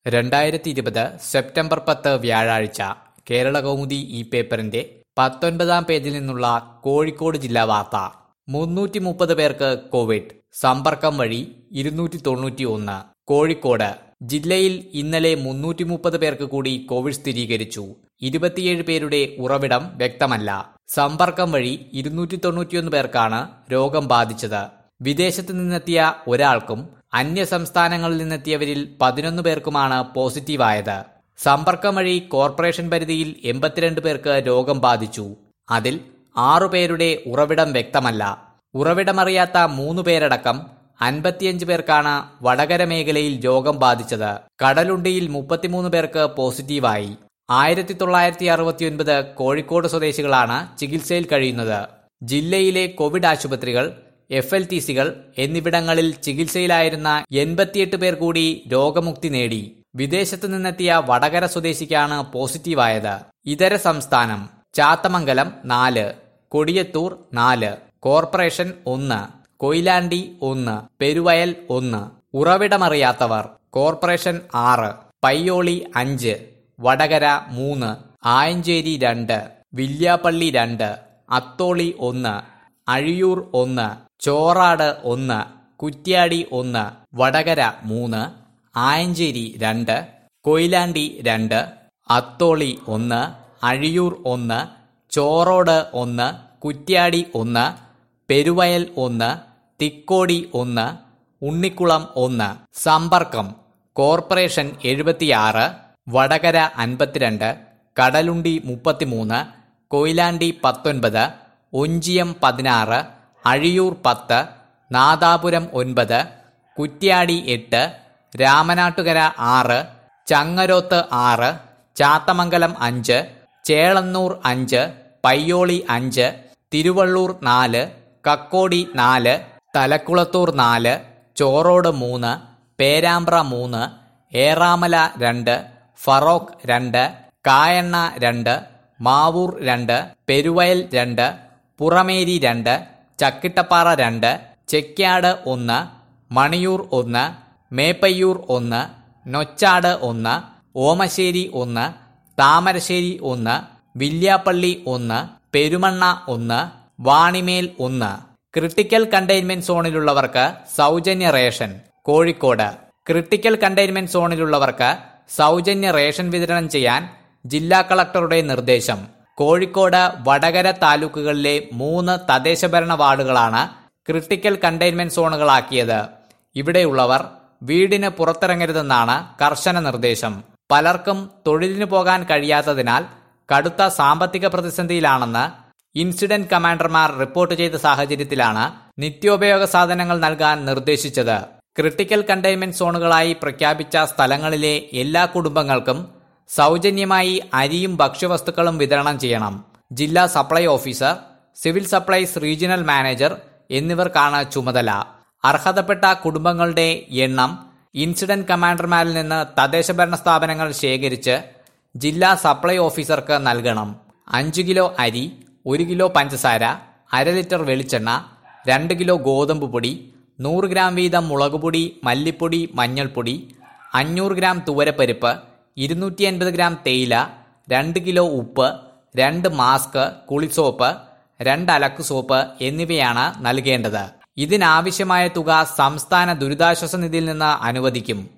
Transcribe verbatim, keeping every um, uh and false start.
രണ്ടായിരത്തി ഇരുപത് സെപ്റ്റംബർ പത്ത് വ്യാഴാഴ്ച കേരളകൗമുദി ഈ പേപ്പറിന്റെ പത്തൊൻപതാം പേജിൽ നിന്നുള്ള കോഴിക്കോട് ജില്ലാ വാർത്ത. മുന്നൂറ്റി മുപ്പത് പേർക്ക് കോവിഡ്, സമ്പർക്കം വഴി ഇരുന്നൂറ്റി തൊണ്ണൂറ്റി ഒന്ന്. കോഴിക്കോട് ജില്ലയിൽ ഇന്നലെ മുന്നൂറ്റി മുപ്പത് പേർക്ക് കൂടി കോവിഡ് സ്ഥിരീകരിച്ചു. ഇരുപത്തിയേഴ് പേരുടെ ഉറവിടം വ്യക്തമല്ല. സമ്പർക്കം വഴി ഇരുന്നൂറ്റി തൊണ്ണൂറ്റിയൊന്ന് പേർക്കാണ് രോഗം ബാധിച്ചത്. വിദേശത്ത് നിന്നെത്തിയ ഒരാൾക്കും അന്യ സംസ്ഥാനങ്ങളിൽ നിന്നെത്തിയവരിൽ പതിനൊന്ന് പേർക്കുമാണ് പോസിറ്റീവായത്. സമ്പർക്കം വഴി കോർപ്പറേഷൻ പരിധിയിൽ എൺപത്തിരണ്ട് പേർക്ക് രോഗം ബാധിച്ചു. അതിൽ ആറുപേരുടെ ഉറവിടം വ്യക്തമല്ല. ഉറവിടമറിയാത്ത മൂന്ന് പേരടക്കം അൻപത്തിയഞ്ച് പേർക്കാണ് വടകര മേഖലയിൽ രോഗം ബാധിച്ചത്. കടലുണ്ടിയിൽ മുപ്പത്തിമൂന്ന് പേർക്ക് പോസിറ്റീവായി. ആയിരത്തി തൊള്ളായിരത്തി അറുപത്തിയൊൻപത് കോഴിക്കോട് സ്വദേശികളാണ് ചികിത്സയിൽ കഴിയുന്നത്. ജില്ലയിലെ കോവിഡ് ആശുപത്രികൾ, എഫ് എൽ ടി സികൾ എന്നിവിടങ്ങളിൽ ചികിത്സയിലായിരുന്ന എൺപത്തിയെട്ട് പേർ കൂടി രോഗമുക്തി നേടി. വിദേശത്ത് നിന്നെത്തിയ വടകര സ്വദേശിക്കാണ് പോസിറ്റീവായത്. ഇതര സംസ്ഥാനം: ചാത്തമംഗലം നാല്, കൊടിയത്തൂർ നാല്, കോർപ്പറേഷൻ ഒന്ന്, കൊയിലാണ്ടി ഒന്ന്, പെരുവയൽ ഒന്ന്. ഉറവിടമറിയാത്തവർ: കോർപ്പറേഷൻ ആറ്, പയ്യോളി അഞ്ച്, വടകര മൂന്ന്, ആയഞ്ചേരി രണ്ട്, വില്യാപ്പള്ളി രണ്ട്, അത്തോളി ഒന്ന്, അഴിയൂർ ഒന്ന്, ചോറാട് ഒന്ന്, കുറ്റ്യാടി ഒന്ന്, വടകര മൂന്ന്, ആയഞ്ചേരി രണ്ട്, കൊയിലാണ്ടി രണ്ട്, അത്തോളി ഒന്ന്, അഴിയൂർ ഒന്ന്, ചോറോട് ഒന്ന്, കുറ്റ്യാടി ഒന്ന്, പെരുവയൽ ഒന്ന്, തിക്കോടി ഒന്ന്, ഉണ്ണിക്കുളം ഒന്ന്. സമ്പർക്കം: കോർപ്പറേഷൻ എഴുപത്തിയാറ്, വടകര അൻപത്തിരണ്ട്, കടലുണ്ടി മുപ്പത്തിമൂന്ന്, കൊയിലാണ്ടി പത്തൊൻപത്, ഒഞ്ചിയം പതിനാറ്, അഴിയൂർ പത്ത്, നാദാപുരം ഒൻപത്, കുറ്റ്യാടി എട്ട്, രാമനാട്ടുകര ആറ്, ചങ്ങരോത്ത് ആറ്, ചാത്തമംഗലം അഞ്ച്, ചേളന്നൂർ അഞ്ച്, പയ്യോളി അഞ്ച്, തിരുവള്ളൂർ നാല്, കക്കോടി നാല്, തലക്കുളത്തൂർ നാല്, ചോറോട് മൂന്ന്, പേരാമ്പ്ര മൂന്ന്, ഏറാമല രണ്ട്, ഫറോക്ക് രണ്ട്, കായണ്ണ രണ്ട്, മാവൂർ രണ്ട്, പെരുവയൽ രണ്ട്, പുറമേരി രണ്ട്, ചക്കിട്ടപ്പാറ രണ്ട്, ചെക്യാട് ഒന്ന്, മണിയൂർ ഒന്ന്, മേപ്പയ്യൂർ ഒന്ന്, നൊച്ചാട് ഒന്ന്, ഓമശ്ശേരി ഒന്ന്, താമരശ്ശേരി ഒന്ന്, വില്യാപ്പള്ളി ഒന്ന്, പെരുമണ്ണ ഒന്ന്, വാണിമേൽ ഒന്ന്. ക്രിട്ടിക്കൽ കണ്ടെയ്ൻമെന്റ് സോണിലുള്ളവർക്ക് സൗജന്യ റേഷൻ. കോഴിക്കോട് ക്രിട്ടിക്കൽ കണ്ടെയ്ൻമെന്റ് സോണിലുള്ളവർക്ക് സൗജന്യ റേഷൻ വിതരണം ചെയ്യാൻ ജില്ലാ കളക്ടറുടെ നിർദ്ദേശം. കോഴിക്കോട്, വടകര താലൂക്കുകളിലെ മൂന്ന് തദ്ദേശഭരണ വാർഡുകളാണ് ക്രിട്ടിക്കൽ കണ്ടെയ്ൻമെന്റ് സോണുകളാക്കിയത്. ഇവിടെയുള്ളവർ വീടിന് പുറത്തിറങ്ങരുതെന്നാണ് കർശന നിർദ്ദേശം. പലർക്കും തൊഴിലിന് പോകാൻ കഴിയാത്തതിനാൽ കടുത്ത സാമ്പത്തിക പ്രതിസന്ധിയിലാണെന്ന് ഇൻസിഡന്റ് കമാൻഡർമാർ റിപ്പോർട്ട് ചെയ്ത സാഹചര്യത്തിലാണ് നിത്യോപയോഗ സാധനങ്ങൾ നൽകാൻ നിർദ്ദേശിച്ചത്. ക്രിട്ടിക്കൽ കണ്ടെയ്ൻമെന്റ് സോണുകളായി പ്രഖ്യാപിച്ച സ്ഥലങ്ങളിലെ എല്ലാ കുടുംബങ്ങൾക്കും സൗജന്യമായി അരിയും ഭക്ഷ്യവസ്തുക്കളും വിതരണം ചെയ്യണം. ജില്ലാ supply officer, civil supplies regional manager എന്നിവർക്കാണ് ചുമതല. അർഹതപ്പെട്ട കുടുംബങ്ങളുടെ എണ്ണം ഇൻസിഡന്റ് കമാൻഡർമാരിൽ നിന്ന് തദ്ദേശഭരണ സ്ഥാപനങ്ങൾ ശേഖരിച്ച് ജില്ലാ സപ്ലൈ ഓഫീസർക്ക് നൽകണം. അഞ്ചു കിലോ അരി, ഒരു കിലോ പഞ്ചസാര, അര ലിറ്റർ വെളിച്ചെണ്ണ, രണ്ട് കിലോ ഗോതമ്പ് പൊടി, നൂറ് ഗ്രാം വീതം മുളകുപൊടി, മല്ലിപ്പൊടി, മഞ്ഞൾപ്പൊടി, അഞ്ഞൂറ് ഗ്രാം തുവരപ്പരിപ്പ്, ഇരുന്നൂറ്റി അൻപത് ഗ്രാം തേയില, രണ്ട് കിലോ ഉപ്പ്, രണ്ട് മാസ്ക്, കുളിസോപ്പ്, രണ്ട് അലക്ക് സോപ്പ് എന്നിവയാണ് നൽകേണ്ടത്. ഇതിനാവശ്യമായ തുക സംസ്ഥാന ദുരിതാശ്വാസ നിധിയിൽ നിന്ന് അനുവദിക്കും.